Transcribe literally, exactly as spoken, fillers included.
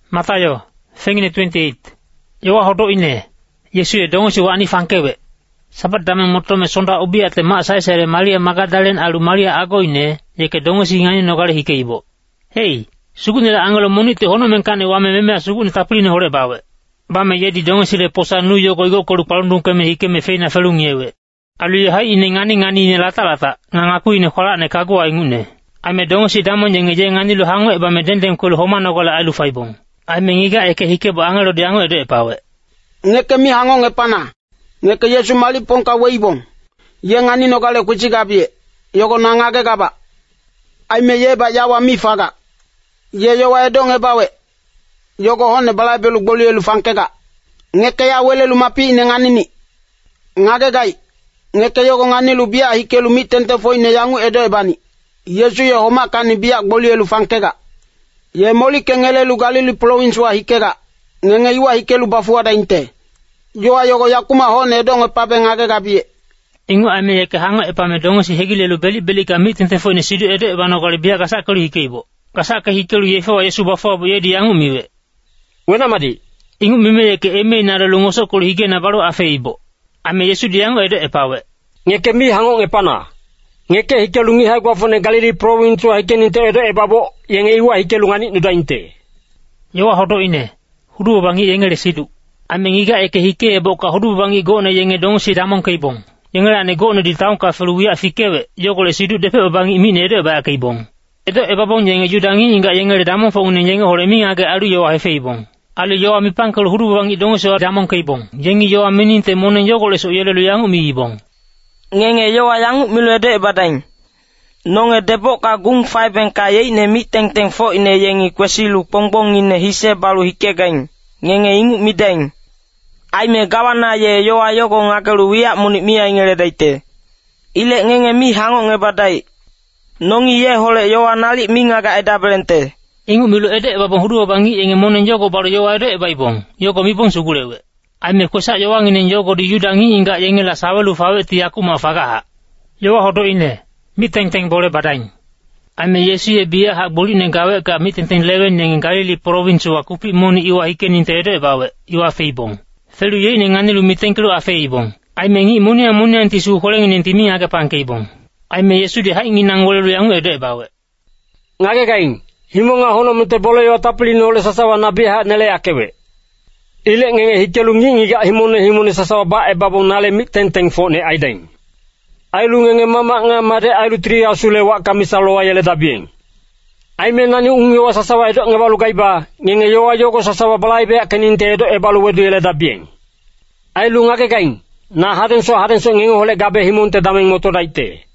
Matayo, fengine twenty-eight. Yawa hodo ine. Yesu e dongo si wa ani fangkewe. Sabat dameng motome sonda ubi ate mak sai sere Maria Magdalene alu Maria ago ine, yeke dongo si ngani nogale hike ibo. Hey, sugune la angelo monite hono menkane wame memea sugune tapline hore bawe. Bame yedi dongo si le posa nu yoko igo koru palundung keme hike me feina felung yewe. Alu ye hai ine ngani ngani ine lata lata, ngangaku ine kola ne kagua ingune. Ame dongo si damon jenge je ngani lu hango e bame dendeng kulu homa nogale alu faibong. Ame ngiga eke hike bo angelo di ango edo e pawe. Ngeke mi hango nge pana. Ngeke Yesu mali pongka weibong. Ye ngani nogale kuchigabie. Yoko nangage gaba. Aime ye ba yawa mi faga. Ye yowa edo nge bawe. Yoko hone balai belu gboli elu fankega. Ngeke ya wele lu mapi ine ngani ni. Ngage gai. Ngeke yoko ngani lu bia hike lu mitente fo ine yangu edo ebani. Yesu ye homa kani bia gboli elu fankega. Ye moli kengele lu Galili province wa hikega. Ngenge iwa hike lu bafua da inte. Yoa yoko yakuma hone edo nge pabe ngage gabie. Ingu ame yeke hango e pame dongo si hegile lu beli beli ka mitente fo ine sidu edo ebano gale bia kasaka lu hike ibo. Kasaka hike lu yefe wa Yesu bafua bu yedi yangu miwe. Wena madi. Ingu mime yeke eme nara lu ngoso kulu hige na baru afe ibo. Ame Yesu diango edo e pawe. Ngeke mi hango nge pana. Ngeke hike lungi hai kwa fone Galili province wa hike ninte edo e babo. Yenge iwa hike lungani nuda inte. Yawa hodo ine. Hudu bangi yenge le sidu. Ame ngiga eke hike e boka hudu bangi go na yenge dongo si damon keibong. Yenge ane go na di taong ka feluwi afikewe. Yoko le sidu depe bangi imine edo e ba keibong. Edo e babong yenge judangi inga yenge le damon fa une yenge hore mi age alu yawa hefe ibong. Alu yawa mi pangkal hudu bangi dongo si wa damon keibong. Yenge yawa mininte monen yoko le so yele lu yangu mi ibong. Ngenge yawa yangu milu edo e badaing. Nonge debok ka gung fai ben ka ye ine mi teng teng fo ine yengi kwesilu pongbong ine hise balu hike gaing. Ngenge ingu mi daing. Aime gawana ye yoa yoko ngakelu wia muni mia ingere daite. Ile ngenge mi hango nge badai. Nongi ye hole yoa nali mi ngaga eda belente. Ingu milu ede e babong hudu bangi enge monen yoko baru yoa edo e baibong. Yoko mi pong sugulewe. Aime kwesa yoa nginen yoko di yudangi inga yenge la sawelu fawe tiyaku mafagaha. Yoa hodo ine. Mi teng teng bole badaing. Ame Yesu ye bia hak boli negawe ka mi teng teng lewe nenge Galili province wa kupi moni iwa hike ninte edo e bawe. Iwa feibong. Felu ye ine ngani lu mi teng kelu a feibong. Aime ngi munia munia ntisu koleng nenti mi age pangkeibong. Aime Yesu di hai nginang wole lu yangu edo e bawe. Ngage gaing. Himonga hono mite bole yo tapli nole sasawa nabi ha nele akewe. Ile ngenge hike lu ngingi ga himone himone sasawa ba e babong nale mi teng teng fo ne aidaing. Ailu ngenge mama nga made ailu tri asule wa kamisa loa yele dabieng. Aime nani ungi wa sasawa edo nga balu gaiba, ngenge yoa yoko sasawa balai be akaninte edo e balu wedu yele dabieng. Ailu ngake kain, na haden so haden so ngenge hole gabe himonte dameng moto daite.